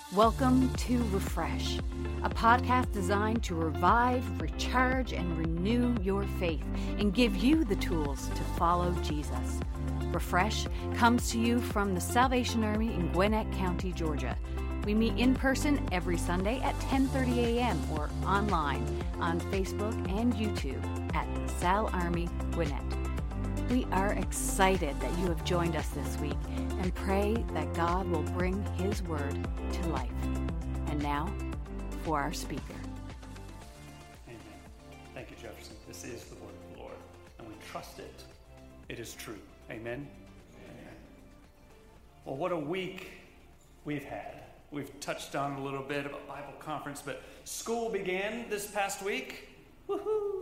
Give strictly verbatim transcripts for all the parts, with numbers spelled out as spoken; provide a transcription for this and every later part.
Welcome to Refresh, a podcast designed to revive, recharge, and renew your faith and give you the tools to follow Jesus. Refresh comes to you from the Salvation Army in Gwinnett County, Georgia. We meet in person every Sunday at ten thirty a.m. or online on Facebook and YouTube at Sal Army Gwinnett. We are excited that you have joined us this week and pray that God will bring His Word to life. And now, for our speaker. Amen. Thank you, Jefferson. This is the Word of the Lord, and we trust it. It is true. Amen? Amen. Well, what a week we've had. We've touched on a little bit about Bible conference, but school began this past week. Woohoo!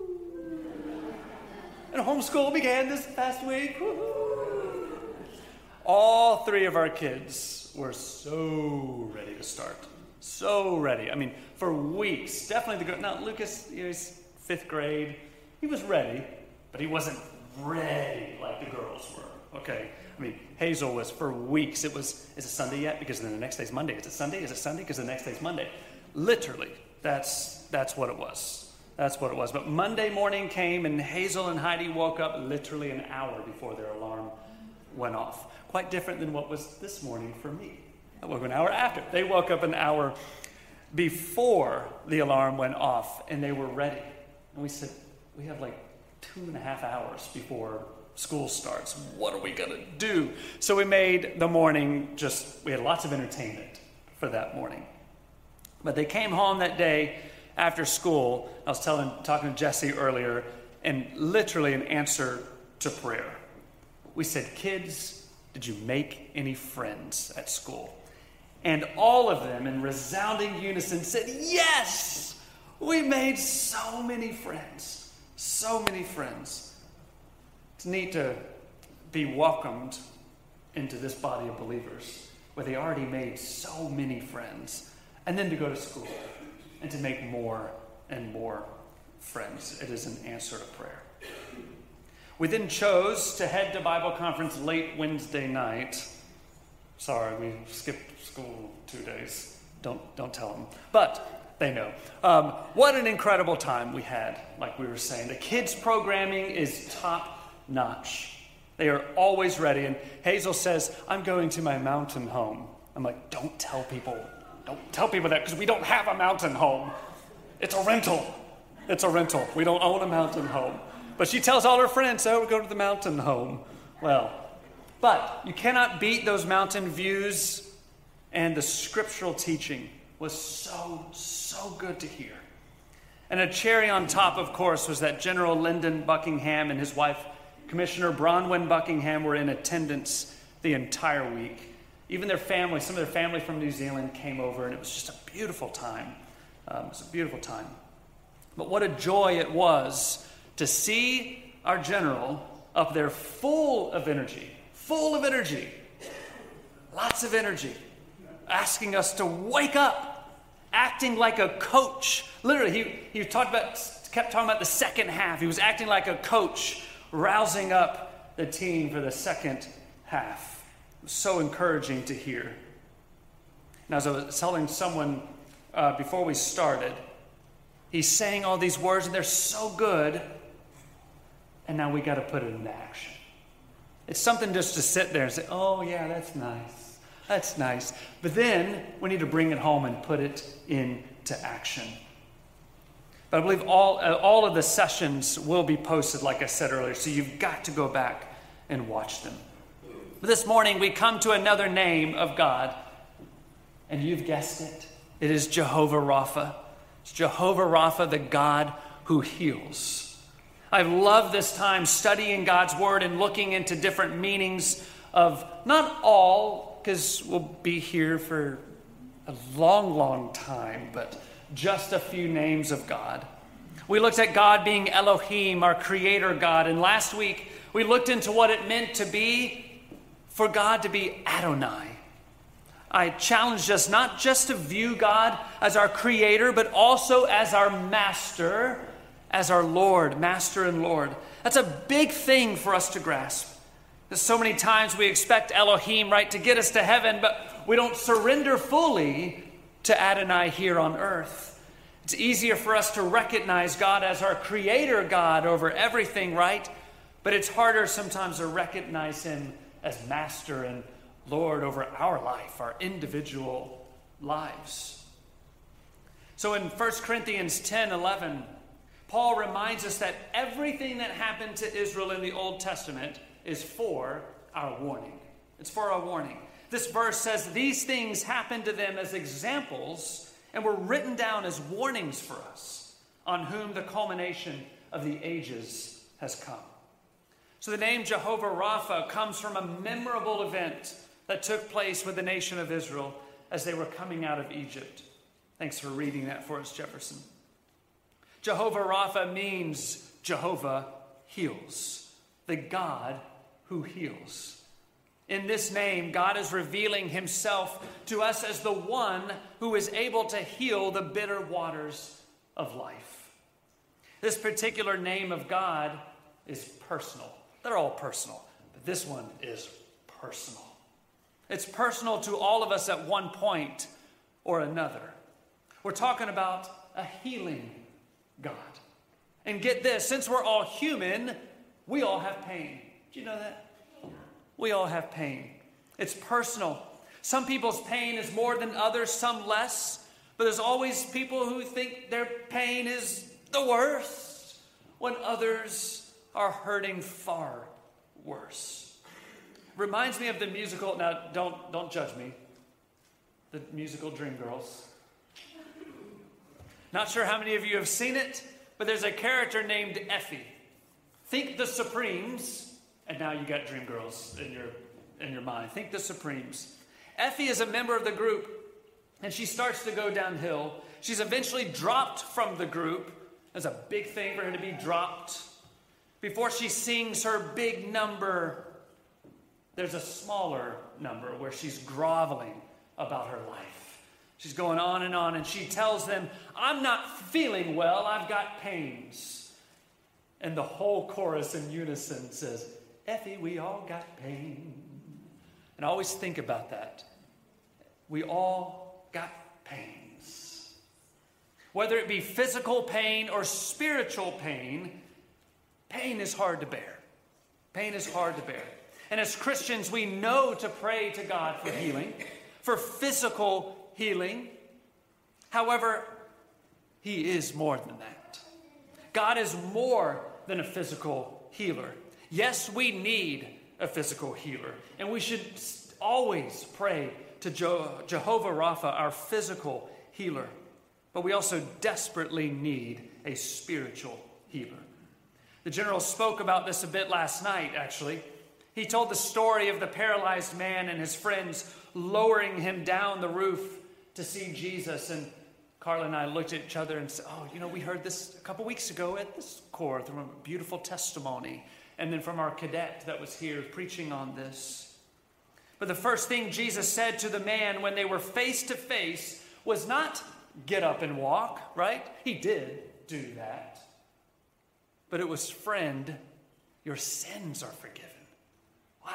And homeschool began this past week. Woo-hoo. All three of our kids were so ready to start. So ready. I mean, for weeks. Definitely the girl. Now, Lucas, you know, he's fifth grade. He was ready, but he wasn't ready like the girls were. Okay? I mean, Hazel was for weeks. It was, is it Sunday yet? Because then the next day's Monday. Is it Sunday? Is it Sunday? Because the next day's Monday. Literally, that's that's what it was. That's what it was. But Monday morning came, and Hazel and Heidi woke up literally an hour before their alarm went off. Quite different than what was this morning for me. I woke up an hour after. They woke up an hour before the alarm went off, and they were ready. And we said, we have like two and a half hours before school starts. What are we going to do? So we made the morning just, we had lots of entertainment for that morning. But they came home that day after school. I was telling, talking to Jesse earlier, and literally an answer to prayer. We said, kids, did you make any friends at school? And all of them in resounding unison said, yes, we made so many friends, so many friends. It's neat to be welcomed into this body of believers where they already made so many friends, and then to go to school and to make more and more friends. It is an answer to prayer. We then chose to head to Bible conference late Wednesday night. Sorry, we skipped school two days. Don't don't tell them. But they know. Um, what an incredible time we had, like we were saying. The kids' programming is top notch. They are always ready. And Hazel says, I'm going to my mountain home. I'm like, don't tell people. Don't tell people that, because we don't have a mountain home. It's a rental. It's a rental. We don't own a mountain home. But she tells all her friends, oh, we're going to the mountain home. Well, but you cannot beat those mountain views, and the scriptural teaching was so, so good to hear. And a cherry on top, of course, was that General Lyndon Buckingham and his wife, Commissioner Bronwyn Buckingham, were in attendance the entire week. Even their family, some of their family from New Zealand came over, and it was just a beautiful time. Um, it was a beautiful time. But what a joy it was to see our general up there full of energy, full of energy, lots of energy, asking us to wake up, acting like a coach. Literally, he, he talked about, kept talking about the second half. He was acting like a coach, rousing up the team for the second half. So encouraging to hear. Now, as I was telling someone uh, before we started, he's saying all these words, and they're so good, and now we got to put it into action. It's something just to sit there and say, oh, yeah, that's nice. That's nice. But then we need to bring it home and put it into action. But I believe all, uh, all of the sessions will be posted, like I said earlier, so you've got to go back and watch them. This morning, we come to another name of God, and you've guessed it. It is Jehovah Rapha. It's Jehovah Rapha, the God who heals. I've loved this time studying God's Word and looking into different meanings of, not all, because we'll be here for a long, long time, but just a few names of God. We looked at God being Elohim, our creator God, and last week we looked into what it meant to be for God to be Adonai. I challenged us not just to view God as our creator, but also as our master, as our Lord, master and Lord. That's a big thing for us to grasp. Because so many times we expect Elohim, right, to get us to heaven, but we don't surrender fully to Adonai here on earth. It's easier for us to recognize God as our creator God over everything, right? But it's harder sometimes to recognize him as master and Lord over our life, our individual lives. So in First Corinthians ten eleven, Paul reminds us that everything that happened to Israel in the Old Testament is for our warning. It's for our warning. This verse says these things happened to them as examples and were written down as warnings for us, on whom the culmination of the ages has come. So the name Jehovah Rapha comes from a memorable event that took place with the nation of Israel as they were coming out of Egypt. Thanks for reading that for us, Jefferson. Jehovah Rapha means Jehovah heals, the God who heals. In this name, God is revealing himself to us as the one who is able to heal the bitter waters of life. This particular name of God is personal. They're all personal, but this one is personal. It's personal to all of us at one point or another. We're talking about a healing God. And get this, since we're all human, we all have pain. Do you know that? We all have pain. It's personal. Some people's pain is more than others, some less. But there's always people who think their pain is the worst, when others are hurting far worse. Reminds me of the musical, now don't, don't judge me, the musical Dreamgirls. Not sure how many of you have seen it, but there's a character named Effie. Think the Supremes. And now you got Dreamgirls in your in your mind. Think the Supremes. Effie is a member of the group, and she starts to go downhill. She's eventually dropped from the group. It's a big thing for her to be dropped. Before she sings her big number, there's a smaller number where she's groveling about her life. She's going on and on, and she tells them, I'm not feeling well, I've got pains. And the whole chorus in unison says, Effie, we all got pain. And I always think about that. We all got pains. Whether it be physical pain or spiritual pain, pain is hard to bear. Pain is hard to bear. And as Christians, we know to pray to God for healing, for physical healing. However, he is more than that. God is more than a physical healer. Yes, we need a physical healer, and we should always pray to Jehovah Rapha, our physical healer. But we also desperately need a spiritual healer. The general spoke about this a bit last night, actually. He told the story of the paralyzed man and his friends lowering him down the roof to see Jesus. And Carla and I looked at each other and said, oh, you know, we heard this a couple weeks ago at this Corps through a beautiful testimony. And then from our cadet that was here preaching on this. But the first thing Jesus said to the man when they were face to face was not get up and walk, right? He did do that. But it was, friend, your sins are forgiven. Wow.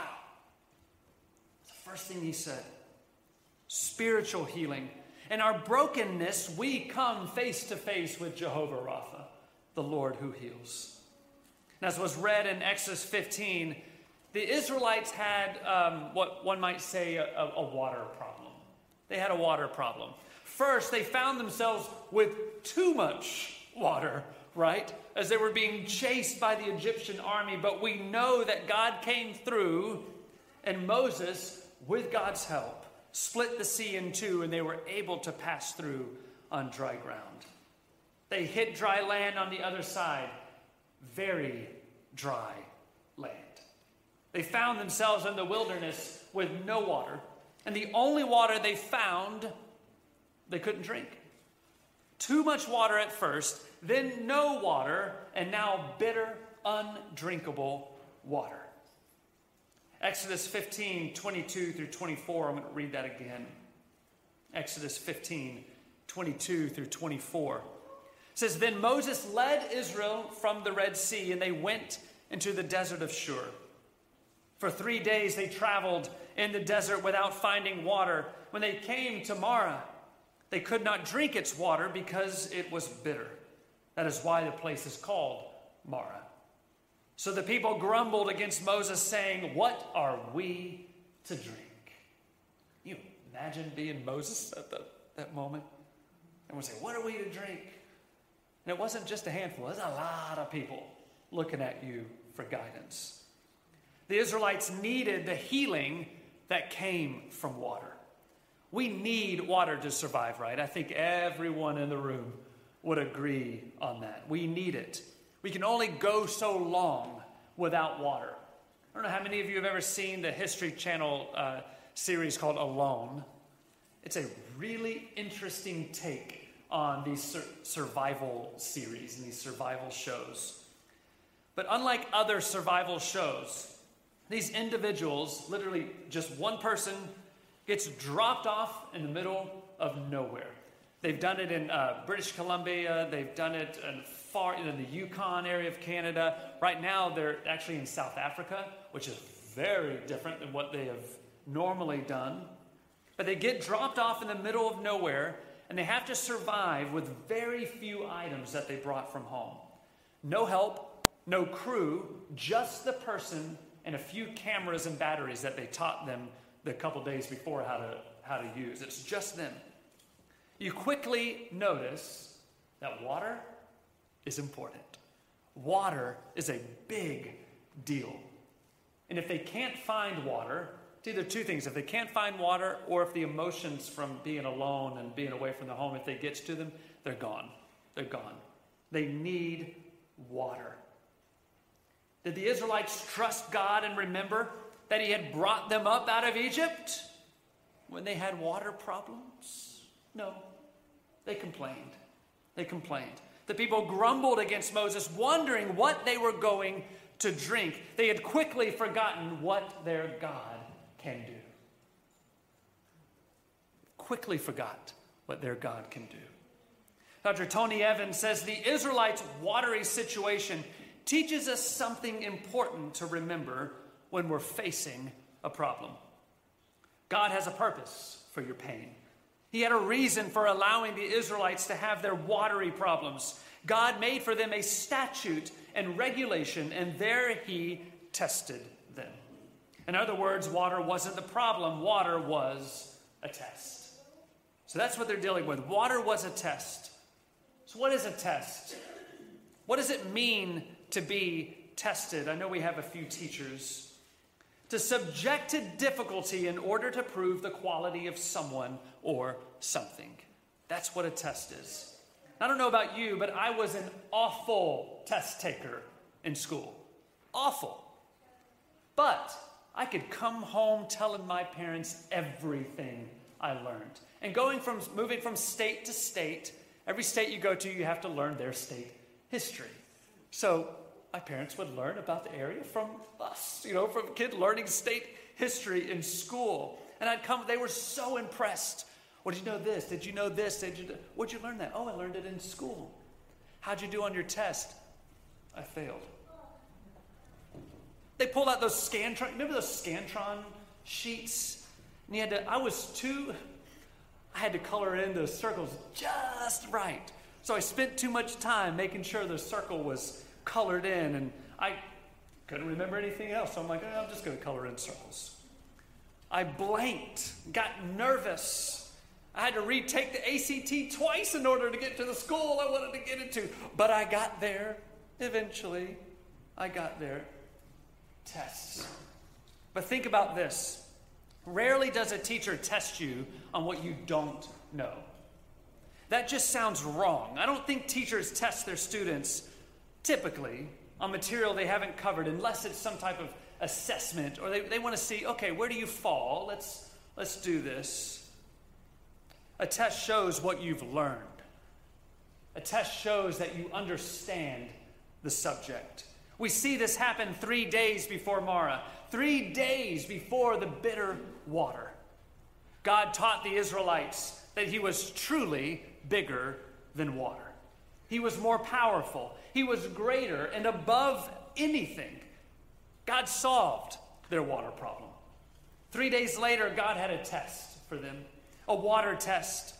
It's the first thing he said. Spiritual healing. In our brokenness, we come face to face with Jehovah Rapha, the Lord who heals. And as was read in Exodus fifteen, the Israelites had um, what one might say a, a water problem. They had a water problem. First, they found themselves with too much water, right? As they were being chased by the Egyptian army. But we know that God came through, and Moses, with God's help, split the sea in two, and they were able to pass through on dry ground. They hit dry land on the other side. Very dry land. They found themselves in the wilderness with no water, and the only water they found, they couldn't drink. Too much water at first, then no water, and now bitter, undrinkable water. Exodus fifteen, twenty-two through twenty-four, I'm going to read that again. Exodus fifteen, twenty-two through twenty-four. It says, Then Moses led Israel from the Red Sea, and they went into the desert of Shur. For three days they traveled in the desert without finding water. When they came to Marah, They could not drink its water because it was bitter. That is why the place is called Marah. So the people grumbled against Moses, saying, "What are we to drink?" You imagine being Moses at the, that moment? And we say, "What are we to drink?" And it wasn't just a handful. There's a lot of people looking at you for guidance. The Israelites needed the healing that came from water. We need water to survive, right? I think everyone in the room would agree on that. We need it. We can only go so long without water. I don't know how many of you have ever seen the History Channel uh, series called Alone. It's a really interesting take on these sur- survival series and these survival shows. But unlike other survival shows, these individuals, literally just one person, gets dropped off in the middle of nowhere. They've done it in uh, British Columbia. They've done it in far in the Yukon area of Canada. Right now, they're actually in South Africa, which is very different than what they have normally done. But they get dropped off in the middle of nowhere, and they have to survive with very few items that they brought from home. No help, no crew, just the person and a few cameras and batteries that they taught them the couple days before how to how to use. It's just them. You quickly notice that water is important. Water is a big deal. And if they can't find water, it's either two things. If they can't find water, or if the emotions from being alone and being away from the home, if they gets to them, they're gone. They're gone. They need water. Did the Israelites trust God and remember that he had brought them up out of Egypt when they had water problems? No. They complained. They complained. The people grumbled against Moses, wondering what they were going to drink. They had quickly forgotten what their God can do. Quickly forgot what their God can do. Doctor Tony Evans says the Israelites' watery situation teaches us something important to remember when we're facing a problem. God has a purpose for your pain. He had a reason for allowing the Israelites to have their watery problems. God made for them a statute and regulation, and there he tested them. In other words, water wasn't the problem. Water was a test. So that's what they're dealing with. Water was a test. So what is a test? What does it mean to be tested? I know we have a few teachers. To subject to difficulty in order to prove the quality of someone or something. That's what a test is. I don't know about you, but I was an awful test taker in school. Awful. But I could come home telling my parents everything I learned. And going from moving from state to state, every state you go to, you have to learn their state history. So my parents would learn about the area from us, you know, from a kid learning state history in school. And I'd come, they were so impressed. Well, did you know this? Did you know this? Did you? Where'd you learn that? Oh, I learned it in school. How'd you do on your test? I failed. They pulled out those Scantron, remember those Scantron sheets? And you had to, I was too, I had to color in those circles just right. So I spent too much time making sure the circle was colored in, and I couldn't remember anything else. So I'm like, oh, I'm just going to color in circles. I blanked, got nervous. I had to retake the A C T twice in order to get to the school I wanted to get into. But I got there eventually. I got there. Tests. But think about this. Rarely does a teacher test you on what you don't know. That just sounds wrong. I don't think teachers test their students typically on material they haven't covered, unless it's some type of assessment, or they, they want to see, okay, where do you fall? Let's, let's do this. A test shows what you've learned. A test shows that you understand the subject. We see this happen three days before Marah, three days before the bitter water. God taught the Israelites that he was truly bigger than water. He was more powerful. He was greater and above anything. God solved their water problem. Three days later, God had a test for them, a water test.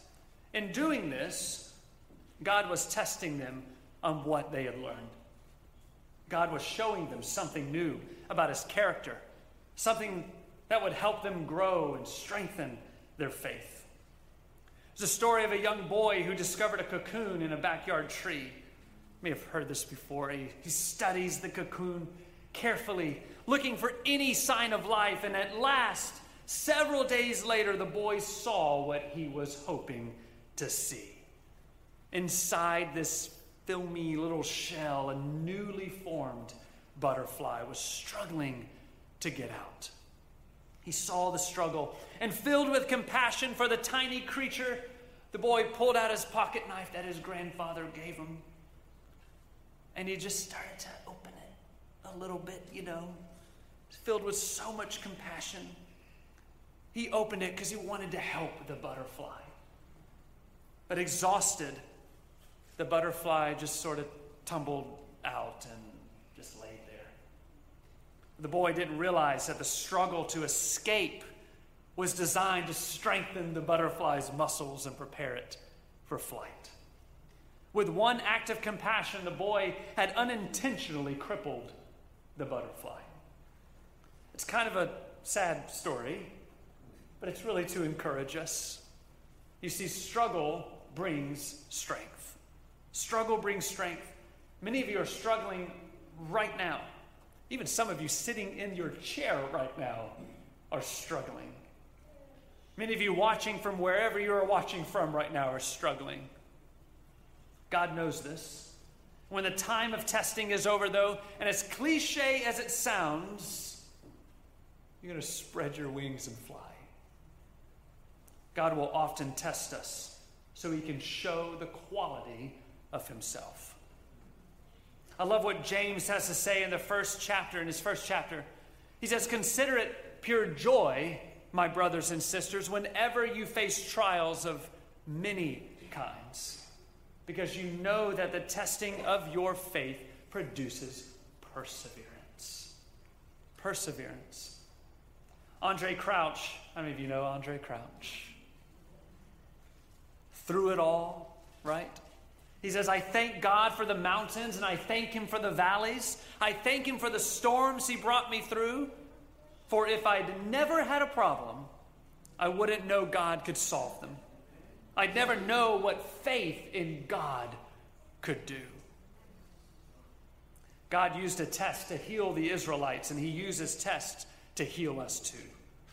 In doing this, God was testing them on what they had learned. God was showing them something new about his character, something that would help them grow and strengthen their faith. It's a story of a young boy who discovered a cocoon in a backyard tree. You may have heard this before. He, he studies the cocoon carefully, looking for any sign of life, and at last, several days later, the boy saw what he was hoping to see. Inside this filmy little shell, a newly formed butterfly was struggling to get out. He saw the struggle, and filled with compassion for the tiny creature, the boy pulled out his pocket knife that his grandfather gave him, and he just started to open it a little bit, you know, filled with so much compassion. He opened it because he wanted to help the butterfly. But exhausted, the butterfly just sort of tumbled out and just laid there. The boy didn't realize that the struggle to escape was designed to strengthen the butterfly's muscles and prepare it for flight. With one act of compassion, the boy had unintentionally crippled the butterfly. It's kind of a sad story, but it's really to encourage us. You see, struggle brings strength. Struggle brings strength. Many of you are struggling right now. Even some of you sitting in your chair right now are struggling. Many of you watching from wherever you are watching from right now are struggling. God knows this. When the time of testing is over, though, and as cliche as it sounds, you're going to spread your wings and fly. God will often test us so he can show the quality of himself. I love what James has to say in the first chapter, in his first chapter. He says, "Consider it pure joy, my brothers and sisters, whenever you face trials of many kinds, because you know that the testing of your faith produces perseverance." Perseverance. Andre Crouch, how many of you know Andre Crouch? Through it all, right? He says, "I thank God for the mountains, and I thank him for the valleys. I thank him for the storms he brought me through. For if I'd never had a problem, I wouldn't know God could solve them. I'd never know what faith in God could do." God used a test to heal the Israelites, and he uses tests to heal us too.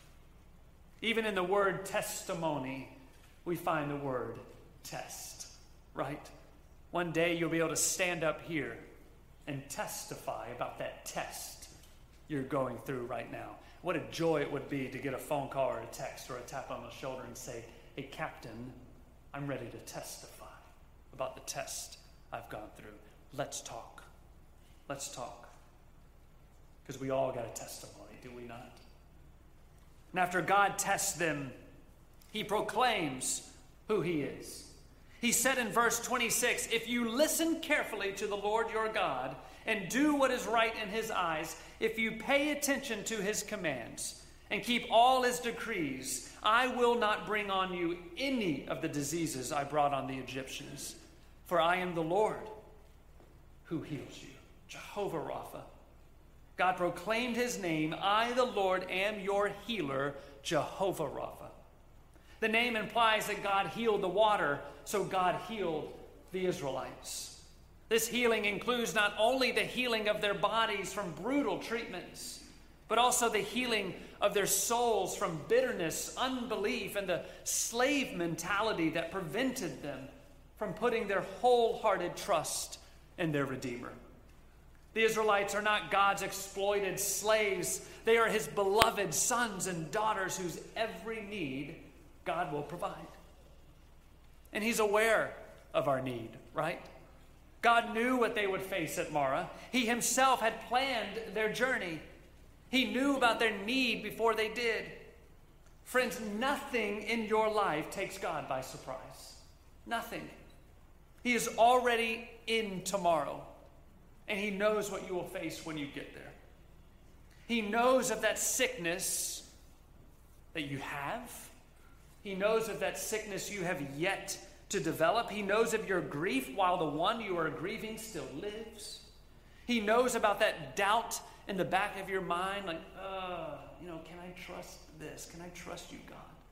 Even in the word testimony, we find the word test, right? One day you'll be able to stand up here and testify about that test you're going through right now. What a joy it would be to get a phone call or a text or a tap on the shoulder and say, "Hey, Captain, I'm ready to testify about the test I've gone through. Let's talk. Let's talk." Because we all got a testimony, do we not? And after God tests them, he proclaims who he is. He said in verse twenty-six, "If you listen carefully to the Lord your God and do what is right in his eyes, if you pay attention to his commands and keep all his decrees, I will not bring on you any of the diseases I brought on the Egyptians. For I am the Lord who heals you." Jehovah Rapha. God proclaimed his name, "I, the Lord, am your healer," Jehovah Rapha. The name implies that God healed the water, so God healed the Israelites. This healing includes not only the healing of their bodies from brutal treatments, but also the healing of their souls from bitterness, unbelief, and the slave mentality that prevented them from putting their wholehearted trust in their Redeemer. The Israelites are not God's exploited slaves. They are his beloved sons and daughters whose every need God will provide. And he's aware of our need, right? God knew what they would face at Marah. He himself had planned their journey. He knew about their need before they did. Friends, nothing in your life takes God by surprise. Nothing. He is already in tomorrow, and he knows what you will face when you get there. He knows of that sickness that you have. He knows of that sickness you have yet to develop. He knows of your grief while the one you are grieving still lives. He knows about that doubt in the back of your mind, like, uh, you know, can I trust this? Can I trust you, God?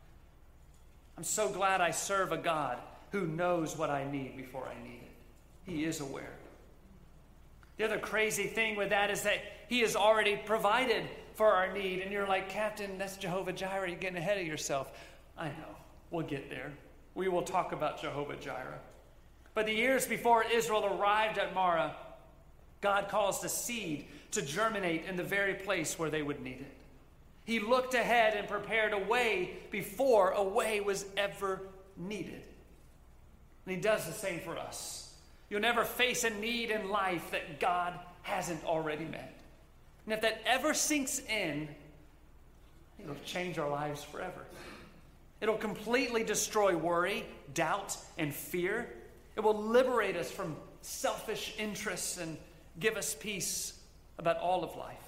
I'm so glad I serve a God who knows what I need before I need it. He is aware. The other crazy thing with that is that he has already provided for our need. And you're like, Captain, that's Jehovah Jireh. You're getting ahead of yourself. I know. We'll get there. We will talk about Jehovah Jireh. But the years before Israel arrived at Marah, God caused a seed to germinate in the very place where they would need it. He looked ahead and prepared a way before a way was ever needed. And he does the same for us. You'll never face a need in life that God hasn't already met. And if that ever sinks in, it'll change our lives forever. It'll completely destroy worry, doubt, and fear. It will liberate us from selfish interests and give us peace about all of life.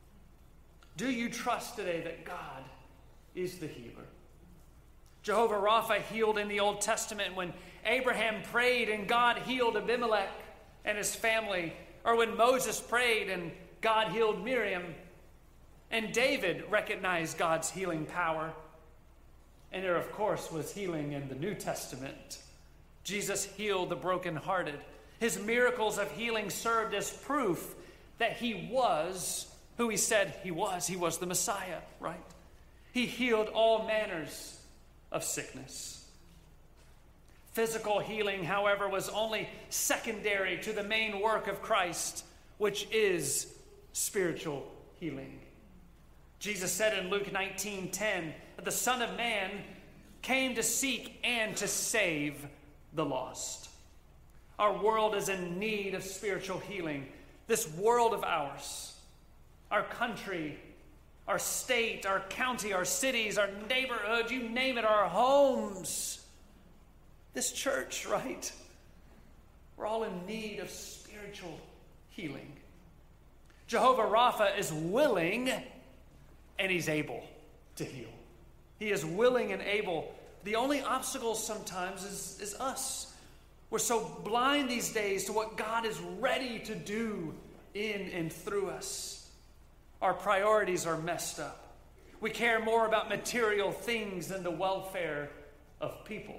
Do you trust today that God is the healer? Jehovah Rapha healed in the Old Testament when Abraham prayed and God healed Abimelech and his family, or when Moses prayed and God healed Miriam, and David recognized God's healing power. And there, of course, was healing in the New Testament. Jesus healed the brokenhearted. His miracles of healing served as proof that he was who he said he was. He was the Messiah, right? He healed all manners of sickness. Physical healing, however, was only secondary to the main work of Christ, which is spiritual healing. Jesus said in Luke nineteen ten that the Son of Man came to seek and to save the lost. Our world is in need of spiritual healing. This world of ours, our country, our state, our county, our cities, our neighborhood, you name it, our homes, this church, right? We're all in need of spiritual healing. Jehovah Rapha is willing and he's able to heal. He is willing and able. The only obstacle sometimes is, is us. We're so blind these days to what God is ready to do in and through us. Our priorities are messed up. We care more about material things than the welfare of people.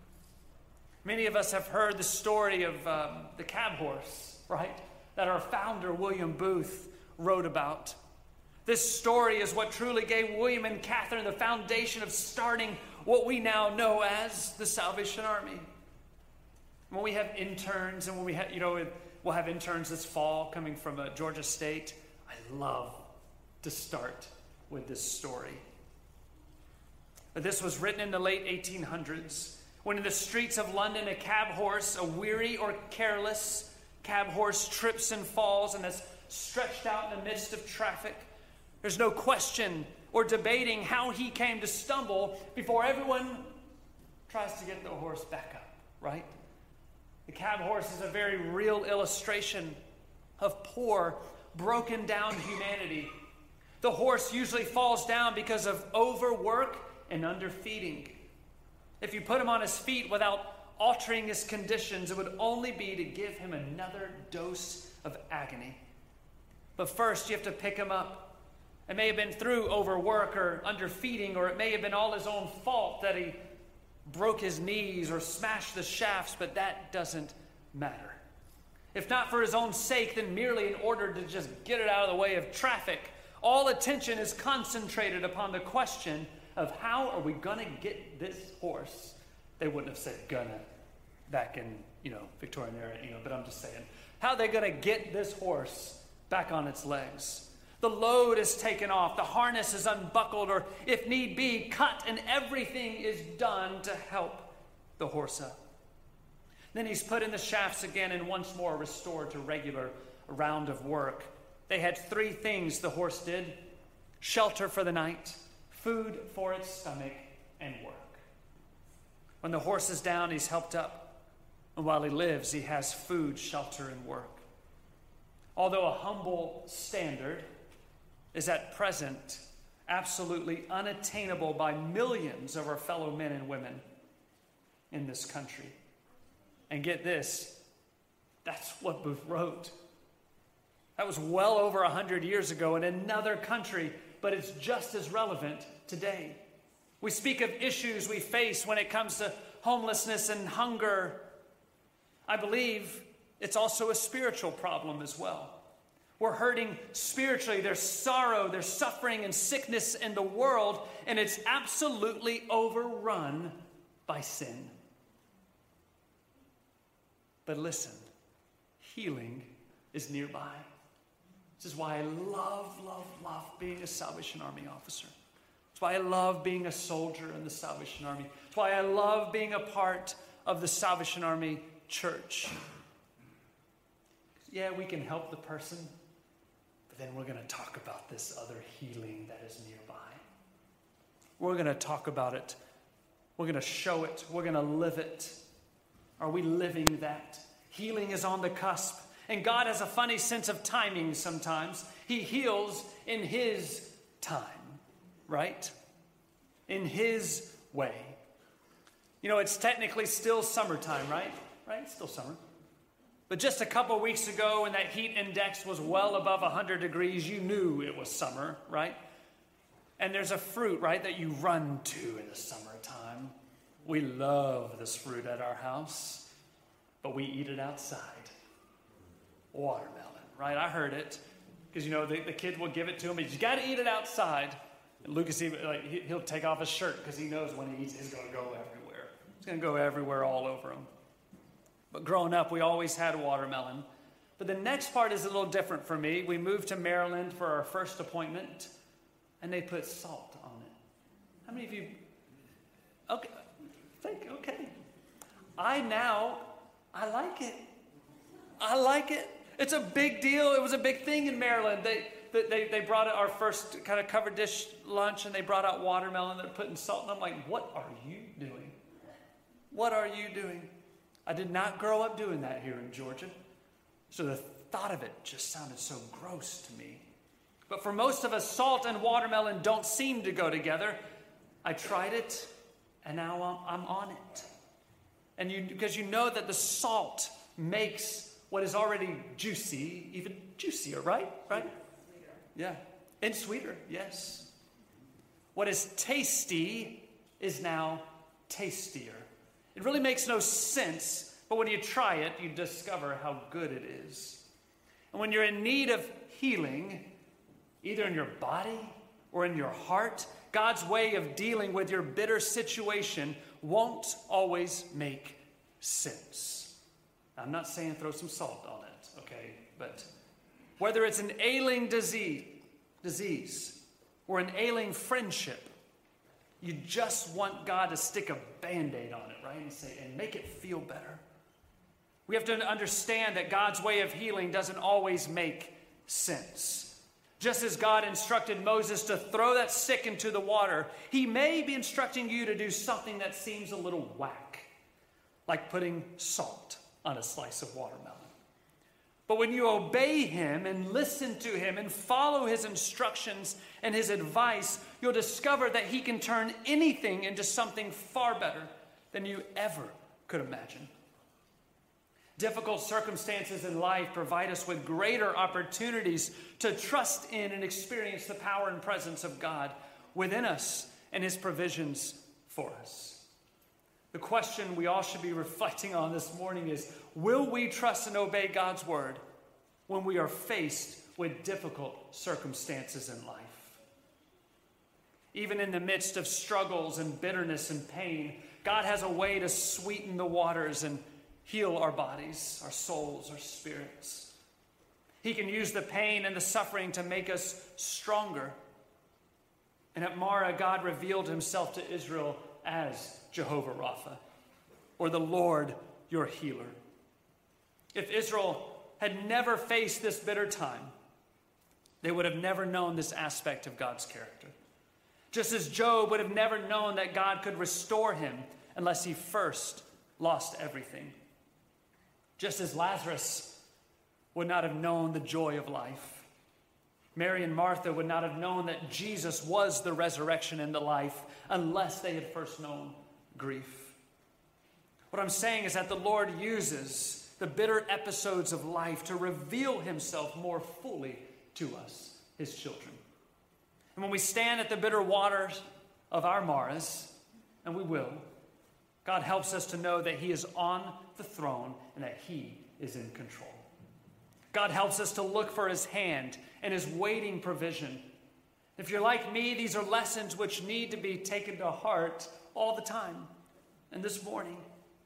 Many of us have heard the story of um, the cab horse, right? That our founder, William Booth, wrote about. This story is what truly gave William and Catherine the foundation of starting what we now know as the Salvation Army. When we have interns, and when we have, you know, we'll have interns this fall coming from uh, Georgia State, I love to start with this story. But this was written in the late eighteen hundreds, when in the streets of London, a cab horse, a weary or careless cab horse, trips and falls and is stretched out in the midst of traffic. There's no question or debating how he came to stumble before everyone tries to get the horse back up, right? The cab horse is a very real illustration of poor, broken down humanity. The horse usually falls down because of overwork and underfeeding. If you put him on his feet without altering his conditions, it would only be to give him another dose of agony. But first, you have to pick him up. It may have been through overwork or underfeeding, or it may have been all his own fault that he broke his knees or smashed the shafts, but that doesn't matter. If not for his own sake, then merely in order to just get it out of the way of traffic, all attention is concentrated upon the question of how are we going to get this horse. They wouldn't have said gonna back in, you know, Victorian era, you know, but I'm just saying, how are they going to get this horse back on its legs? The load is taken off, the harness is unbuckled, or if need be, cut, and everything is done to help the horse up. Then he's put in the shafts again and once more restored to regular round of work. They had three things the horse did: shelter for the night, food for its stomach, and work. When the horse is down, he's helped up. And while he lives, he has food, shelter, and work. Although a humble standard is at present absolutely unattainable by millions of our fellow men and women in this country. And get this, that's what Booth wrote. That was well over one hundred years ago in another country, but it's just as relevant today. We speak of issues we face when it comes to homelessness and hunger. I believe it's also a spiritual problem as well. We're hurting spiritually. There's sorrow, there's suffering and sickness in the world, and it's absolutely overrun by sin. But listen, healing is nearby. This is why I love, love, love being a Salvation Army officer. It's why I love being a soldier in the Salvation Army. It's why I love being a part of the Salvation Army church. Yeah, we can help the person, but then we're going to talk about this other healing that is nearby. We're going to talk about it. We're going to show it. We're going to live it. Are we living that? Healing is on the cusp. And God has a funny sense of timing sometimes. He heals in His time, right? In His way. You know, it's technically still summertime, right? Right? It's still summer. But just a couple weeks ago when that heat index was well above one hundred degrees, you knew it was summer, right? And there's a fruit, right, that you run to in the summertime. We love this fruit at our house, but we eat it outside. Watermelon, right? I heard it because, you know, the, the kid will give it to him. You got to eat it outside. And Lucas, even, like, he, he'll take off his shirt because he knows when he eats it, it's going to go everywhere. It's going to go everywhere all over him. But growing up, we always had watermelon. But the next part is a little different for me. We moved to Maryland for our first appointment, and they put salt on it. How many of you? Okay, think, okay. I now, I like it. I like it. It's a big deal. It was a big thing in Maryland. They they they brought out our first kind of covered dish lunch, and they brought out watermelon. They're putting salt, and I'm like, what are you doing? What are you doing? I did not grow up doing that here in Georgia. So the thought of it just sounded so gross to me. But for most of us, salt and watermelon don't seem to go together. I tried it, and now I'm, I'm on it. And you, because you know that the salt makes what is already juicy even juicier, right? Right? Yeah. And sweeter, yes. What is tasty is now tastier. It really makes no sense, but when you try it, you discover how good it is. And when you're in need of healing, either in your body or in your heart, God's way of dealing with your bitter situation won't always make sense. I'm not saying throw some salt on it, okay? But whether it's an ailing disease, disease or an ailing friendship, you just want God to stick a Band-Aid on it, right? And say, and make it feel better. We have to understand that God's way of healing doesn't always make sense. Just as God instructed Moses to throw that stick into the water, He may be instructing you to do something that seems a little whack, like putting salt on a slice of watermelon. But when you obey Him and listen to Him and follow His instructions and His advice, you'll discover that He can turn anything into something far better than you ever could imagine. Difficult circumstances in life provide us with greater opportunities to trust in and experience the power and presence of God within us and His provisions for us. The question we all should be reflecting on this morning is, will we trust and obey God's word when we are faced with difficult circumstances in life? Even in the midst of struggles and bitterness and pain, God has a way to sweeten the waters and heal our bodies, our souls, our spirits. He can use the pain and the suffering to make us stronger. And at Marah, God revealed Himself to Israel as Jehovah Rapha, or the Lord your healer. If Israel had never faced this bitter time, they would have never known this aspect of God's character. Just as Job would have never known that God could restore him unless he first lost everything. Just as Lazarus would not have known the joy of life. Mary and Martha would not have known that Jesus was the resurrection and the life unless they had first known grief. What I'm saying is that the Lord uses the bitter episodes of life to reveal himself more fully to us, his children. And when we stand at the bitter waters of our Maras, and we will, God helps us to know that he is on the throne and that he is in control. God helps us to look for his hand and his waiting provision. If you're like me, these are lessons which need to be taken to heart all the time. And this morning,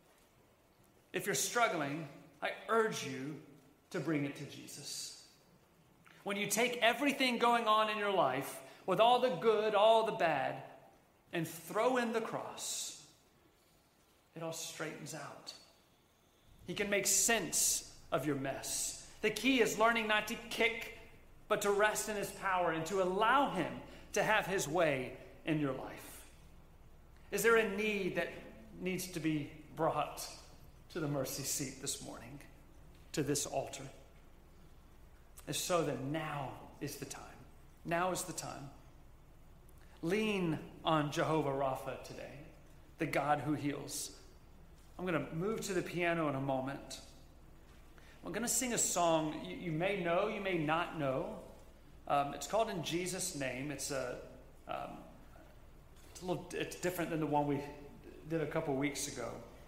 if you're struggling, I urge you to bring it to Jesus. When you take everything going on in your life, with all the good, all the bad, and throw in the cross, it all straightens out. He can make sense of your mess. The key is learning not to kick, but to rest in his power and to allow him to have his way in your life. Is there a need that needs to be brought to the mercy seat this morning, to this altar? If so, then now is the time. Now is the time. Lean on Jehovah Rapha today, the God who heals. I'm going to move to the piano in a moment. I'm going to sing a song you, you may know, you may not know. Um, it's called In Jesus' Name. It's a, um, it's a little, it's different than the one we did a couple weeks ago.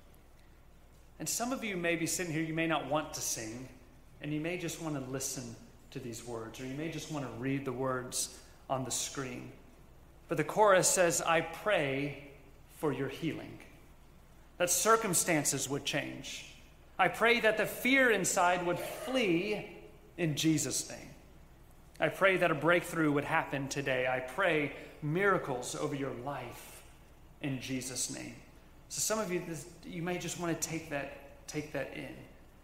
And some of you may be sitting here, you may not want to sing, and you may just want to listen to these words, or you may just want to read the words on the screen. But the chorus says, I pray for your healing, that circumstances would change. I pray that the fear inside would flee in Jesus' name. I pray that a breakthrough would happen today. I pray miracles over your life in Jesus' name. So some of you, this, you may just want to take that, take that in.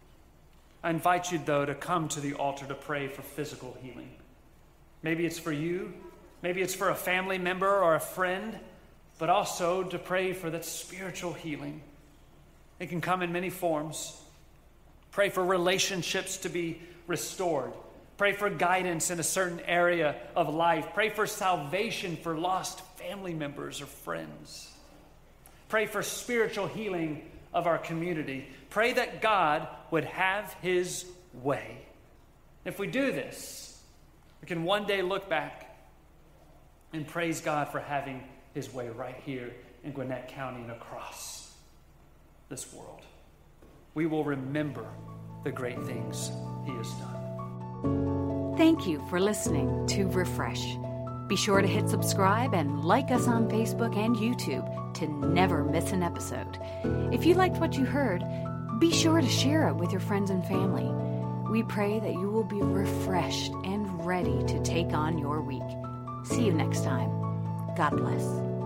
I invite you, though, to come to the altar to pray for physical healing. Maybe it's for you. Maybe it's for a family member or a friend, but also to pray for that spiritual healing. It can come in many forms. Pray for relationships to be restored. Pray for guidance in a certain area of life. Pray for salvation for lost family members or friends. Pray for spiritual healing of our community. Pray that God would have his way. If we do this, we can one day look back and praise God for having his way right here in Gwinnett County and across this world. We will remember the great things he has done. Thank you for listening to Refresh. Be sure to hit subscribe and like us on Facebook and YouTube to never miss an episode. If you liked what you heard, be sure to share it with your friends and family. We pray that you will be refreshed and ready to take on your week. See you next time. God bless.